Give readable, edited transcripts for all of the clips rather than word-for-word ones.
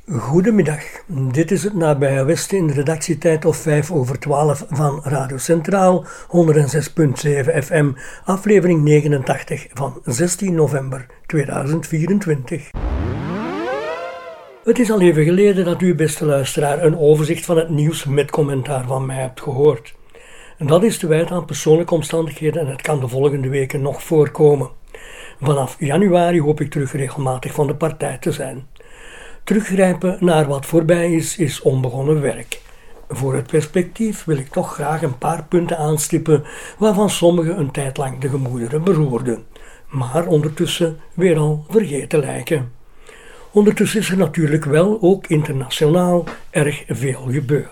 Goedemiddag, dit is het Nabije Westen in redactietijd of 11:05 van Radio Centraal, 106.7 FM, aflevering 89 van 16 november 2024. Het is al even geleden dat u, beste luisteraar, een overzicht van het nieuws met commentaar van mij hebt gehoord. Dat is te wijten aan persoonlijke omstandigheden en het kan de volgende weken nog voorkomen. Vanaf januari hoop ik terug regelmatig van de partij te zijn. Teruggrijpen naar wat voorbij is onbegonnen werk. Voor het perspectief wil ik toch graag een paar punten aanstippen waarvan sommige een tijd lang de gemoederen beroerden, maar ondertussen weer al vergeten lijken. Ondertussen is er natuurlijk wel ook internationaal erg veel gebeurd.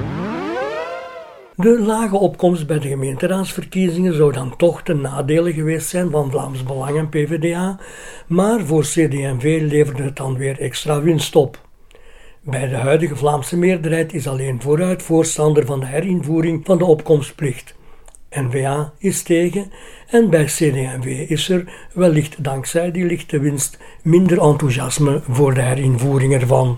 De lage opkomst bij de gemeenteraadsverkiezingen zou dan toch ten nadele geweest zijn van Vlaams Belang en PvdA, maar voor CD&V leverde het dan weer extra winst op. Bij de huidige Vlaamse meerderheid is alleen Vooruit voorstander van de herinvoering van de opkomstplicht. N-VA is tegen en bij CD&V is er, wellicht dankzij die lichte winst, minder enthousiasme voor de herinvoering ervan.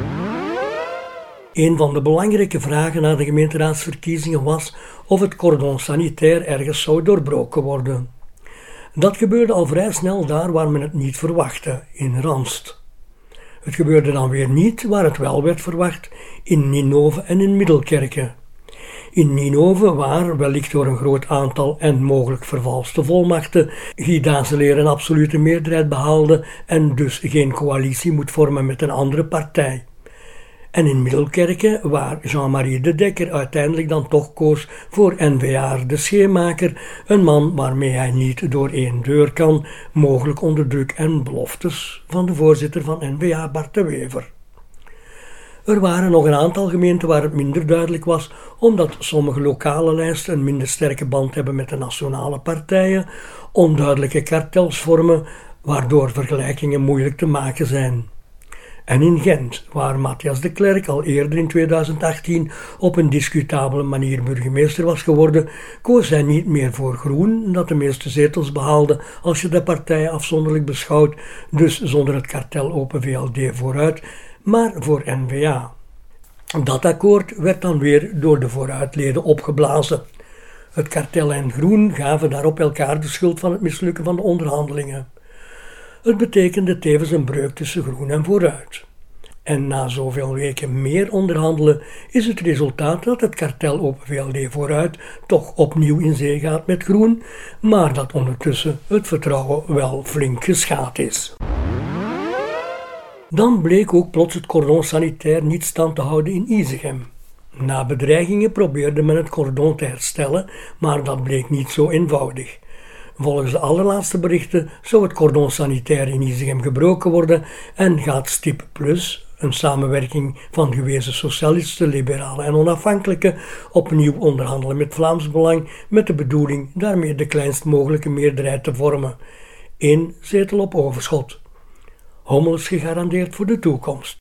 Een van de belangrijke vragen na de gemeenteraadsverkiezingen was of het cordon sanitair ergens zou doorbroken worden. Dat gebeurde al vrij snel daar waar men het niet verwachtte, in Ranst. Het gebeurde dan weer niet waar het wel werd verwacht, in Ninove en in Middelkerke. In Ninove, waar, wellicht door een groot aantal en mogelijk vervalste volmachten, Guy Dazeleer een absolute meerderheid behaalde en dus geen coalitie moet vormen met een andere partij. En in Middelkerke, waar Jean-Marie de Dekker uiteindelijk dan toch koos voor N-VA de Scheemaker, een man waarmee hij niet door één deur kan, mogelijk onder druk en beloftes van de voorzitter van N-VA, Bart de Wever. Er waren nog een aantal gemeenten waar het minder duidelijk was, omdat sommige lokale lijsten een minder sterke band hebben met de nationale partijen, onduidelijke kartels vormen, waardoor vergelijkingen moeilijk te maken zijn. En in Gent, waar Matthias de Klerk al eerder in 2018 op een discutabele manier burgemeester was geworden, koos hij niet meer voor Groen, dat de meeste zetels behaalde als je de partijen afzonderlijk beschouwt, dus zonder het kartel Open VLD Vooruit, maar voor N-VA. Dat akkoord werd dan weer door de Vooruitleden opgeblazen. Het kartel en Groen gaven daarop elkaar de schuld van het mislukken van de onderhandelingen. Het betekende tevens een breuk tussen Groen en Vooruit. En na zoveel weken meer onderhandelen is het resultaat dat het kartel Open VLD Vooruit toch opnieuw in zee gaat met Groen, maar dat ondertussen het vertrouwen wel flink geschaad is. Dan bleek ook plots het cordon sanitair niet stand te houden in Isegem. Na bedreigingen probeerde men het cordon te herstellen, maar dat bleek niet zo eenvoudig. Volgens de allerlaatste berichten zou het cordon sanitair in Isegem gebroken worden en gaat Stip Plus, een samenwerking van gewezen socialisten, liberalen en onafhankelijken, opnieuw onderhandelen met Vlaams Belang met de bedoeling daarmee de kleinst mogelijke meerderheid te vormen. 1 zetel op overschot. Hommel is gegarandeerd voor de toekomst.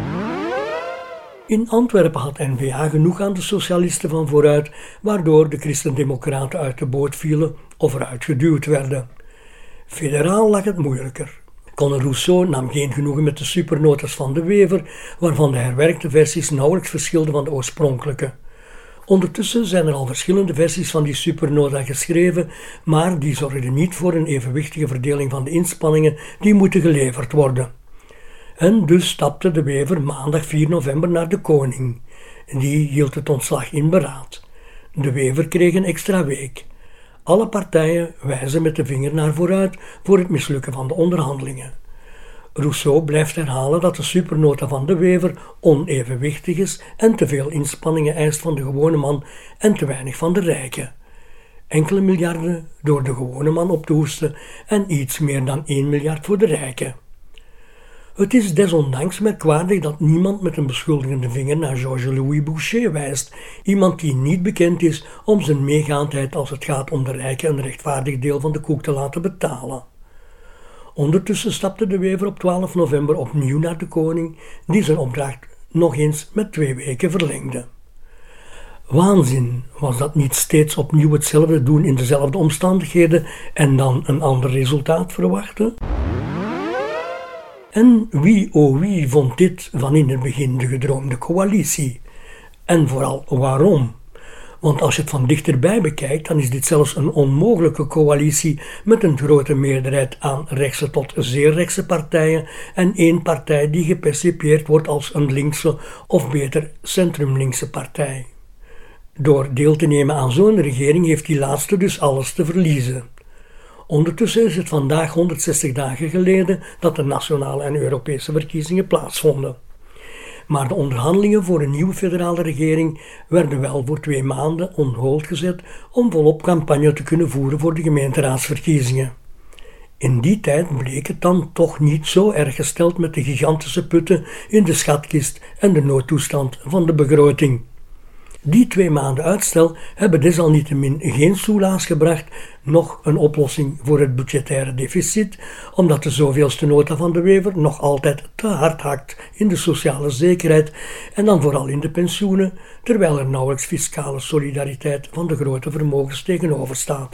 In Antwerpen had N-VA genoeg aan de socialisten van Vooruit, waardoor de christendemocraten uit de boot vielen of eruit geduwd werden. Federaal lag het moeilijker. Conor Rousseau nam geen genoegen met de supernotas van de Wever, waarvan de herwerkte versies nauwelijks verschilden van de oorspronkelijke. Ondertussen zijn er al verschillende versies van die supernota geschreven, maar die zorgden niet voor een evenwichtige verdeling van de inspanningen die moeten geleverd worden. En dus stapte de Wever maandag 4 november naar de koning. Die hield het ontslag in beraad. De Wever kreeg een extra week. Alle partijen wijzen met de vinger naar Vooruit voor het mislukken van de onderhandelingen. Rousseau blijft herhalen dat de supernota van de Wever onevenwichtig is en te veel inspanningen eist van de gewone man en te weinig van de rijken. Enkele miljarden door de gewone man op te hoesten en iets meer dan 1 miljard voor de rijken. Het is desondanks merkwaardig dat niemand met een beschuldigende vinger naar Georges-Louis Boucher wijst, iemand die niet bekend is om zijn meegaandheid als het gaat om de rijken een rechtvaardig deel van de koek te laten betalen. Ondertussen stapte de Wever op 12 november opnieuw naar de koning, die zijn opdracht nog eens met 2 weken verlengde. Waanzin, was dat niet steeds opnieuw hetzelfde doen in dezelfde omstandigheden en dan een ander resultaat verwachten? En wie oh wie vond dit van in het begin de gedroomde coalitie? En vooral waarom? Want als je het van dichterbij bekijkt, dan is dit zelfs een onmogelijke coalitie met een grote meerderheid aan rechtse tot zeer rechtse partijen en één partij die gepercipieerd wordt als een linkse of beter centrumlinkse partij. Door deel te nemen aan zo'n regering heeft die laatste dus alles te verliezen. Ondertussen is het vandaag 160 dagen geleden dat de nationale en Europese verkiezingen plaatsvonden. Maar de onderhandelingen voor een nieuwe federale regering werden wel voor 2 maanden on hold gezet om volop campagne te kunnen voeren voor de gemeenteraadsverkiezingen. In die tijd bleek het dan toch niet zo erg gesteld met de gigantische putten in de schatkist en de noodtoestand van de begroting. Die 2 maanden uitstel hebben desalniettemin geen soelaas gebracht, noch een oplossing voor het budgettaire deficit, omdat de zoveelste nota van de Wever nog altijd te hard hakt in de sociale zekerheid en dan vooral in de pensioenen, terwijl er nauwelijks fiscale solidariteit van de grote vermogens tegenover staat.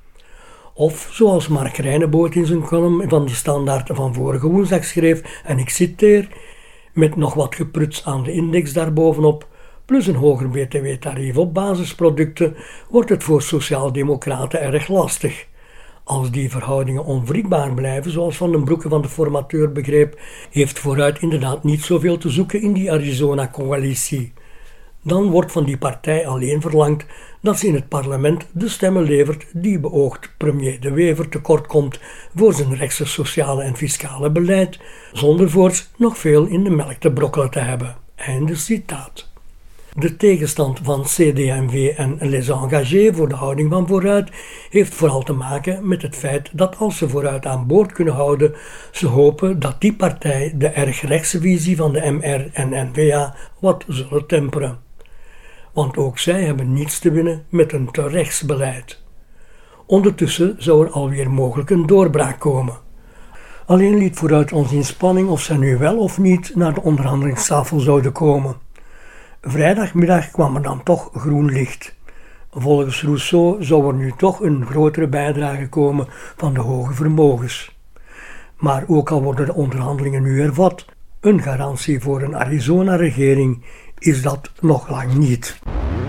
Of, zoals Mark Reineboot in zijn column van de Standaard van vorige woensdag schreef, en ik citeer, met nog wat gepruts aan de index daarbovenop, plus een hoger btw-tarief op basisproducten, wordt het voor sociaaldemocraten erg lastig. Als die verhoudingen onwrikbaar blijven, zoals Van den Broeke van de Formateur begreep, heeft Vooruit inderdaad niet zoveel te zoeken in die Arizona-coalitie. Dan wordt van die partij alleen verlangd dat ze in het parlement de stemmen levert die beoogd premier De Wever tekortkomt voor zijn rechtse sociale en fiscale beleid, zonder voorts nog veel in de melk te brokkelen te hebben. Einde citaat. De tegenstand van CD&V en Les Engagés voor de houding van Vooruit heeft vooral te maken met het feit dat als ze Vooruit aan boord kunnen houden, ze hopen dat die partij de erg rechtse visie van de MR en N-VA wat zullen temperen. Want ook zij hebben niets te winnen met een te rechts beleid. Ondertussen zou er alweer mogelijk een doorbraak komen. Alleen liet Vooruit ons in spanning of zij nu wel of niet naar de onderhandelingstafel zouden komen. Vrijdagmiddag kwam er dan toch groen licht. Volgens Rousseau zou er nu toch een grotere bijdrage komen van de hoge vermogens. Maar ook al worden de onderhandelingen nu hervat, een garantie voor een Arizona-regering is dat nog lang niet.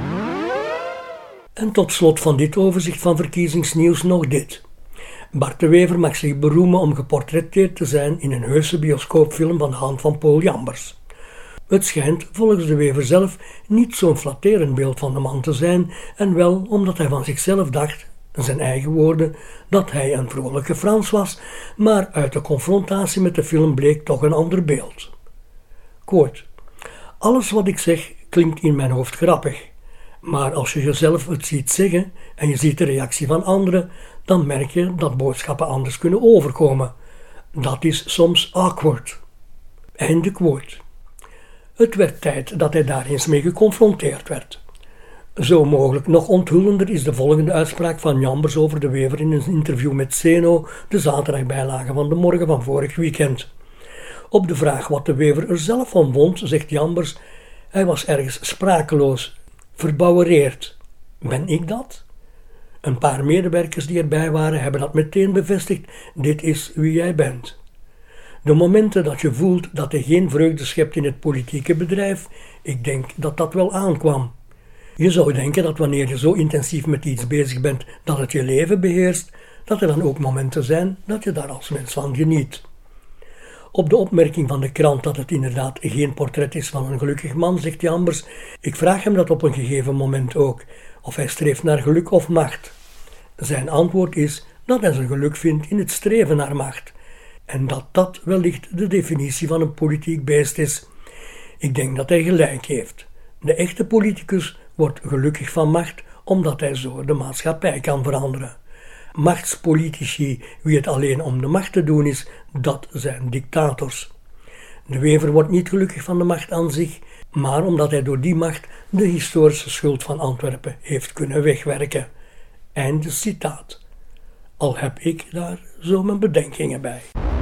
En tot slot van dit overzicht van verkiezingsnieuws nog dit. Bart de Wever mag zich beroemen om geportretteerd te zijn in een heuse bioscoopfilm van de hand van Paul Jambers. Het schijnt volgens de Wever zelf niet zo'n flatterend beeld van de man te zijn en wel omdat hij van zichzelf dacht, zijn eigen woorden, dat hij een vrolijke Frans was, maar uit de confrontatie met de film bleek toch een ander beeld. Quote: alles wat ik zeg klinkt in mijn hoofd grappig, maar als je jezelf het ziet zeggen en je ziet de reactie van anderen, dan merk je dat boodschappen anders kunnen overkomen. Dat is soms awkward. Einde quote. Het werd tijd dat hij daar eens mee geconfronteerd werd. Zo mogelijk nog onthullender is de volgende uitspraak van Jambers over de Wever in een interview met Zeno, de zaterdagbijlage van de morgen van vorig weekend. Op de vraag wat de Wever er zelf van vond, zegt Jambers, hij was ergens sprakeloos, verbouwereerd. Ben ik dat? Een paar medewerkers die erbij waren hebben dat meteen bevestigd, dit is wie jij bent. De momenten dat je voelt dat je geen vreugde schept in het politieke bedrijf, ik denk dat dat wel aankwam. Je zou denken dat wanneer je zo intensief met iets bezig bent dat het je leven beheerst, dat er dan ook momenten zijn dat je daar als mens van geniet. Op de opmerking van de krant dat het inderdaad geen portret is van een gelukkig man, zegt Jambers, ik vraag hem dat op een gegeven moment ook, of hij streeft naar geluk of macht. Zijn antwoord is dat hij zijn geluk vindt in het streven naar macht. En dat dat wellicht de definitie van een politiek beest is. Ik denk dat hij gelijk heeft. De echte politicus wordt gelukkig van macht, omdat hij zo de maatschappij kan veranderen. Machtspolitici, wie het alleen om de macht te doen is, dat zijn dictators. De Wever wordt niet gelukkig van de macht aan zich, maar omdat hij door die macht de historische schuld van Antwerpen heeft kunnen wegwerken. Einde citaat. Al heb ik daar zo mijn bedenkingen bij.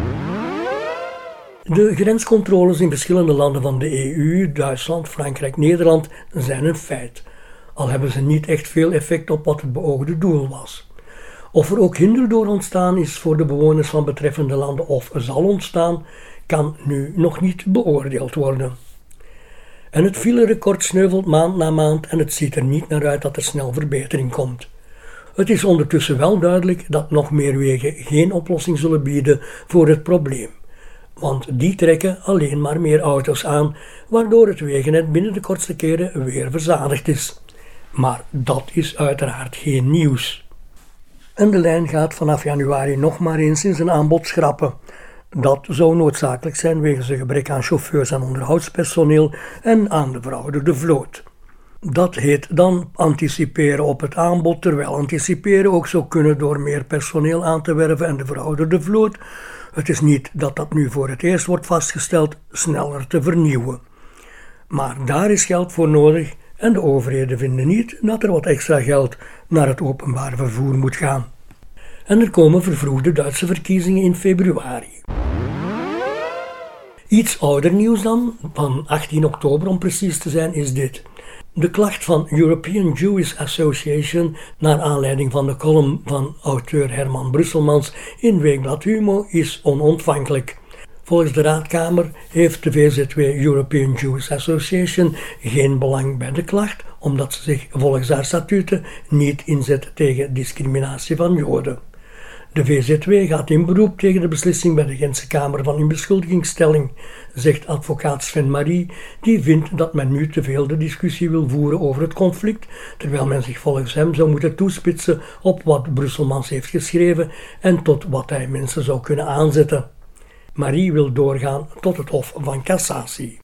De grenscontroles in verschillende landen van de EU, Duitsland, Frankrijk, Nederland, zijn een feit. Al hebben ze niet echt veel effect op wat het beoogde doel was. Of er ook hinder door ontstaan is voor de bewoners van betreffende landen of zal ontstaan, kan nu nog niet beoordeeld worden. En het filerecord sneuvelt maand na maand en het ziet er niet naar uit dat er snel verbetering komt. Het is ondertussen wel duidelijk dat nog meer wegen geen oplossing zullen bieden voor het probleem. Want die trekken alleen maar meer auto's aan, waardoor het wegennet binnen de kortste keren weer verzadigd is. Maar dat is uiteraard geen nieuws. En de lijn gaat vanaf januari nog maar eens in zijn aanbod schrappen. Dat zou noodzakelijk zijn wegens een gebrek aan chauffeurs en onderhoudspersoneel en aan de verouderde vloot. Dat heet dan anticiperen op het aanbod, terwijl anticiperen ook zou kunnen door meer personeel aan te werven en de verouderde vloot. Het is niet dat dat nu voor het eerst wordt vastgesteld, sneller te vernieuwen. Maar daar is geld voor nodig en de overheden vinden niet dat er wat extra geld naar het openbaar vervoer moet gaan. En er komen vervroegde Duitse verkiezingen in februari. Iets ouder nieuws dan, van 18 oktober om precies te zijn, is dit. De klacht van European Jewish Association naar aanleiding van de column van auteur Herman Brusselmans in Weekblad Humo is onontvankelijk. Volgens de Raadkamer heeft de VZW European Jewish Association geen belang bij de klacht, omdat ze zich volgens haar statuten niet inzet tegen discriminatie van Joden. De VZW gaat in beroep tegen de beslissing bij de Gentse Kamer van Inbeschuldigingsstelling, zegt advocaat Sven Marie, die vindt dat men nu te veel de discussie wil voeren over het conflict, terwijl men zich volgens hem zou moeten toespitsen op wat Brusselmans heeft geschreven en tot wat hij mensen zou kunnen aanzetten. Marie wil doorgaan tot het Hof van Cassatie.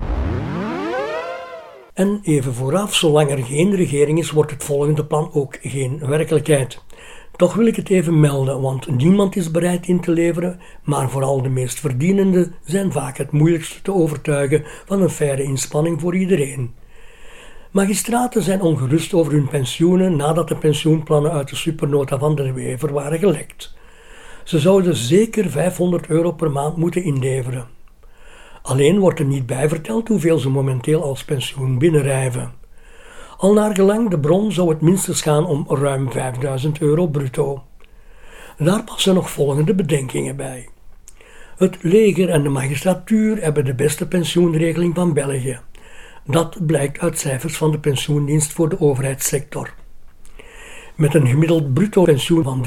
En even vooraf, zolang er geen regering is, wordt het volgende plan ook geen werkelijkheid. Toch wil ik het even melden, want niemand is bereid in te leveren, maar vooral de meest verdienenden zijn vaak het moeilijkste te overtuigen van een faire inspanning voor iedereen. Magistraten zijn ongerust over hun pensioenen nadat de pensioenplannen uit de supernota van de Wever waren gelekt. Ze zouden zeker €500 per maand moeten inleveren. Alleen wordt er niet bij verteld hoeveel ze momenteel als pensioen binnenrijven. Al naar gelang de bron zou het minstens gaan om ruim €5.000 bruto. Daar passen nog volgende bedenkingen bij. Het leger en de magistratuur hebben de beste pensioenregeling van België. Dat blijkt uit cijfers van de pensioendienst voor de overheidssector. Met een gemiddeld bruto pensioen van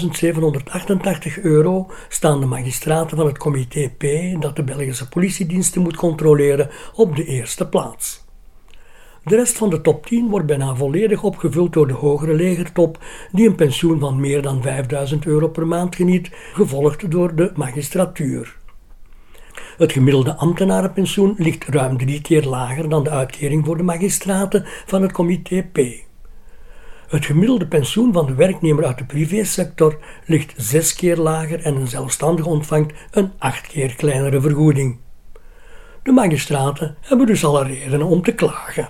€5.788 staan de magistraten van het comité P, dat de Belgische politiediensten moet controleren, op de eerste plaats. De rest van de top 10 wordt bijna volledig opgevuld door de hogere legertop, die een pensioen van meer dan €5.000 per maand geniet, gevolgd door de magistratuur. Het gemiddelde ambtenarenpensioen ligt ruim 3 keer lager dan de uitkering voor de magistraten van het comité P. Het gemiddelde pensioen van de werknemer uit de privésector ligt 6 keer lager en een zelfstandige ontvangt een 8 keer kleinere vergoeding. De magistraten hebben dus alle redenen om te klagen.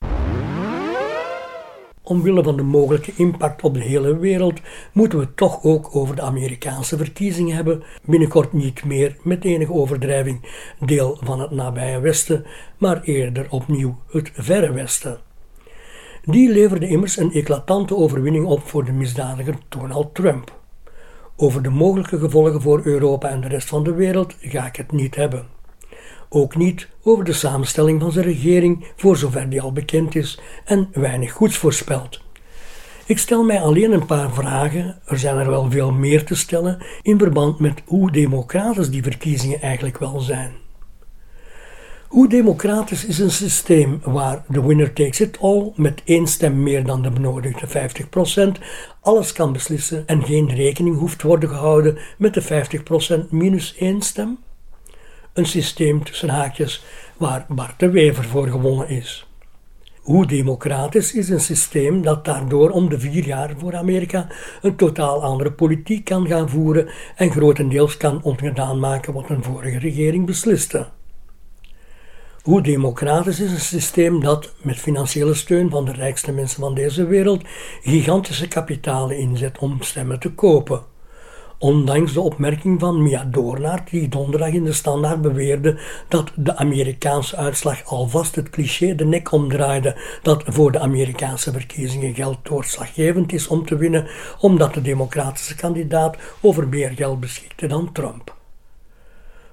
Omwille van de mogelijke impact op de hele wereld moeten we het toch ook over de Amerikaanse verkiezingen hebben, binnenkort niet meer met enige overdrijving deel van het nabije Westen, maar eerder opnieuw het Verre Westen. Die leverde immers een eclatante overwinning op voor de misdadiger Donald Trump. Over de mogelijke gevolgen voor Europa en de rest van de wereld ga ik het niet hebben. Ook niet over de samenstelling van zijn regering, voor zover die al bekend is en weinig goeds voorspelt. Ik stel mij alleen een paar vragen, er zijn er wel veel meer te stellen, in verband met hoe democratisch die verkiezingen eigenlijk wel zijn. Hoe democratisch is een systeem waar de winner takes it all met 1 stem meer dan de benodigde 50% alles kan beslissen en geen rekening hoeft worden gehouden met de 50% minus 1 stem? Een systeem tussen haakjes waar Bart de Wever voor gewonnen is. Hoe democratisch is een systeem dat daardoor om de 4 jaar voor Amerika een totaal andere politiek kan gaan voeren en grotendeels kan ongedaan maken wat een vorige regering besliste? Hoe democratisch is een systeem dat, met financiële steun van de rijkste mensen van deze wereld, gigantische kapitalen inzet om stemmen te kopen? Ondanks de opmerking van Mia Doornaert, die donderdag in de Standaard beweerde dat de Amerikaanse uitslag alvast het cliché de nek omdraaide dat voor de Amerikaanse verkiezingen geld doorslaggevend is om te winnen, omdat de democratische kandidaat over meer geld beschikte dan Trump.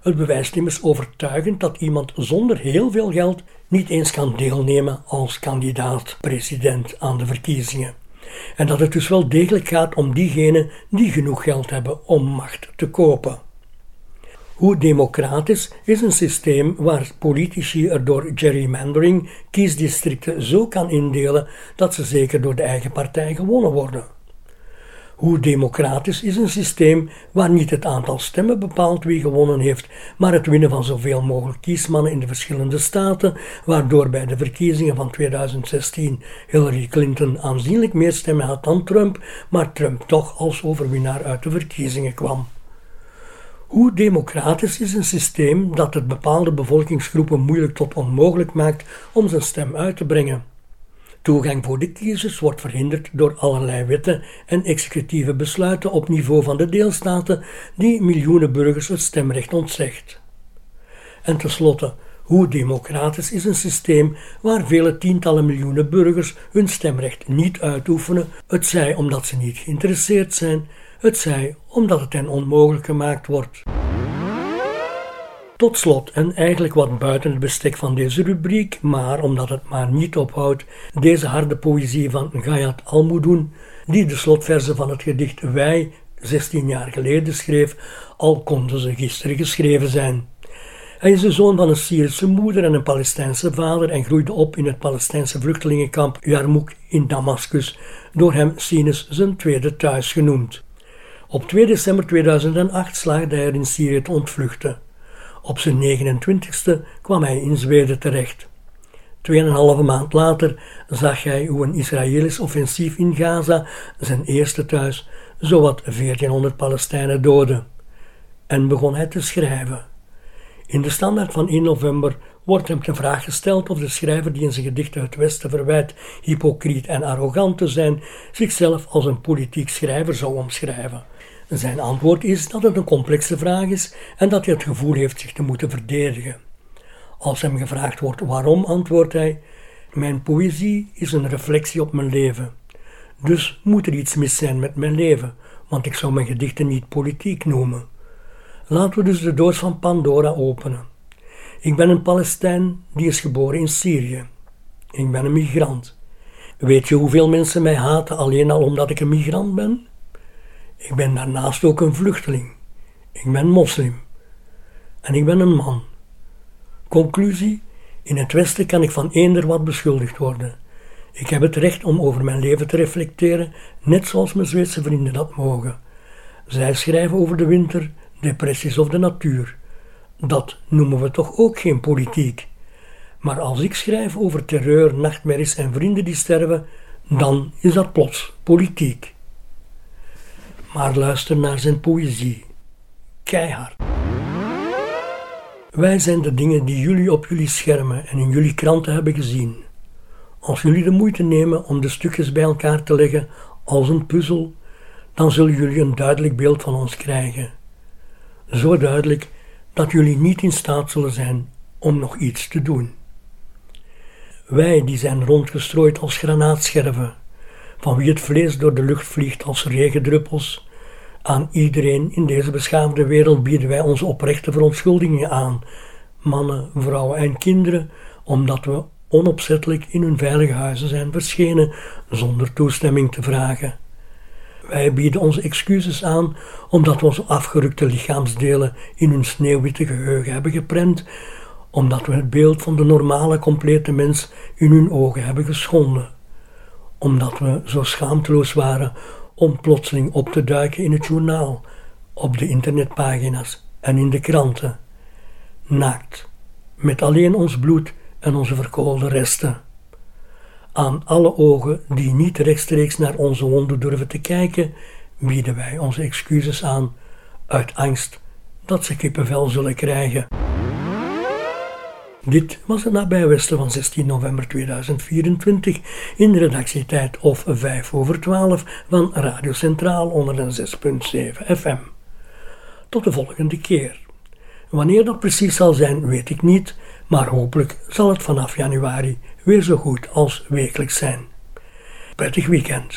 Het bewijst immers overtuigend dat iemand zonder heel veel geld niet eens kan deelnemen als kandidaat-president aan de verkiezingen. En dat het dus wel degelijk gaat om diegenen die genoeg geld hebben om macht te kopen. Hoe democratisch is een systeem waar politici er door gerrymandering kiesdistricten zo kan indelen dat ze zeker door de eigen partij gewonnen worden? Hoe democratisch is een systeem waar niet het aantal stemmen bepaalt wie gewonnen heeft, maar het winnen van zoveel mogelijk kiesmannen in de verschillende staten, waardoor bij de verkiezingen van 2016 Hillary Clinton aanzienlijk meer stemmen had dan Trump, maar Trump toch als overwinnaar uit de verkiezingen kwam? Hoe democratisch is een systeem dat het bepaalde bevolkingsgroepen moeilijk tot onmogelijk maakt om zijn stem uit te brengen? Toegang voor de kiezers wordt verhinderd door allerlei wetten en executieve besluiten op niveau van de deelstaten die miljoenen burgers het stemrecht ontzegt. En tenslotte, hoe democratisch is een systeem waar vele tientallen miljoenen burgers hun stemrecht niet uitoefenen, hetzij omdat ze niet geïnteresseerd zijn, hetzij omdat het hen onmogelijk gemaakt wordt. Tot slot, en eigenlijk wat buiten het bestek van deze rubriek, maar omdat het maar niet ophoudt, deze harde poëzie van Gayat Almudun, die de slotverzen van het gedicht Wij 16 jaar geleden schreef, al konden ze gisteren geschreven zijn. Hij is de zoon van een Syrische moeder en een Palestijnse vader en groeide op in het Palestijnse vluchtelingenkamp Yarmouk in Damascus, door hem Sinus zijn tweede thuis genoemd. Op 2 december 2008 slaagde hij er in Syrië te ontvluchten. Op zijn 29e kwam hij in Zweden terecht. 2,5 maand later zag hij hoe een Israëlisch offensief in Gaza, zijn eerste thuis, zowat 1400 Palestijnen doodde. En begon hij te schrijven. In de standaard van 1 november wordt hem de vraag gesteld of de schrijver die in zijn gedichten het Westen verwijt hypocriet en arrogant te zijn, zichzelf als een politiek schrijver zou omschrijven. Zijn antwoord is dat het een complexe vraag is en dat hij het gevoel heeft zich te moeten verdedigen. Als hem gevraagd wordt waarom, antwoordt hij: mijn poëzie is een reflectie op mijn leven. Dus moet er iets mis zijn met mijn leven, want ik zou mijn gedichten niet politiek noemen. Laten we dus de doos van Pandora openen. Ik ben een Palestijn die is geboren in Syrië. Ik ben een migrant. Weet je hoeveel mensen mij haten alleen al omdat ik een migrant ben? Ik ben daarnaast ook een vluchteling. Ik ben moslim. En ik ben een man. Conclusie: in het Westen kan ik van eender wat beschuldigd worden. Ik heb het recht om over mijn leven te reflecteren, net zoals mijn Zweedse vrienden dat mogen. Zij schrijven over de winter, depressies of de natuur. Dat noemen we toch ook geen politiek. Maar als ik schrijf over terreur, nachtmerries en vrienden die sterven, dan is dat plots politiek. Maar luister naar zijn poëzie. Keihard. Wij zijn de dingen die jullie op jullie schermen en in jullie kranten hebben gezien. Als jullie de moeite nemen om de stukjes bij elkaar te leggen als een puzzel, dan zullen jullie een duidelijk beeld van ons krijgen. Zo duidelijk dat jullie niet in staat zullen zijn om nog iets te doen. Wij die zijn rondgestrooid als granaatscherven, van wie het vlees door de lucht vliegt als regendruppels. Aan iedereen in deze beschaafde wereld bieden wij onze oprechte verontschuldigingen aan, mannen, vrouwen en kinderen, omdat we onopzettelijk in hun veilige huizen zijn verschenen zonder toestemming te vragen. Wij bieden onze excuses aan omdat we onze afgerukte lichaamsdelen in hun sneeuwwitte geheugen hebben geprent, omdat we het beeld van de normale, complete mens in hun ogen hebben geschonden, omdat we zo schaamteloos waren om plotseling op te duiken in het journaal, op de internetpagina's en in de kranten, naakt, met alleen ons bloed en onze verkoolde resten. Aan alle ogen die niet rechtstreeks naar onze wonden durven te kijken, bieden wij onze excuses aan, uit angst dat ze kippenvel zullen krijgen. Dit was het Nabij Westen van 16 november 2024 in de redactietijd of 11:05 van Radio Centraal onder de 6.7 FM. Tot de volgende keer. Wanneer dat precies zal zijn, weet ik niet, maar hopelijk zal het vanaf januari weer zo goed als wekelijks zijn. Prettig weekend.